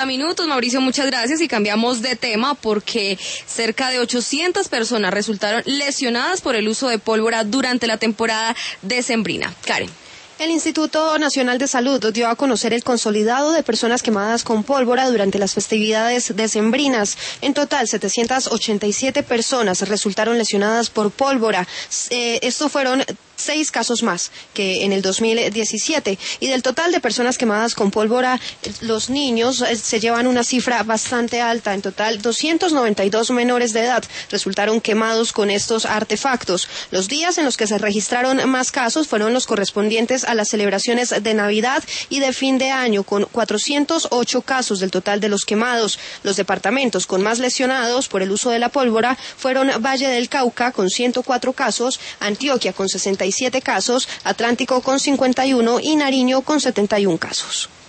Minutos, Mauricio, muchas gracias, y cambiamos de tema porque cerca de 800 personas resultaron lesionadas por el uso de pólvora durante la temporada decembrina. Karen. El Instituto Nacional de Salud dio a conocer el consolidado de personas quemadas con pólvora durante las festividades decembrinas. En total, 787 personas resultaron lesionadas por pólvora. Esto fueron 6 casos más que en el 2017. Y del total de personas quemadas con pólvora, los niños se llevan una cifra bastante alta. En total, 292 menores de edad resultaron quemados con estos artefactos. Los días en los que se registraron más casos fueron los correspondientes a las celebraciones de Navidad y de fin de año, con 408 casos del total de los quemados. Los departamentos con más lesionados por el uso de la pólvora fueron Valle del Cauca con 104 casos, Antioquia con 67 casos, Atlántico con 51 y Nariño con 71 casos.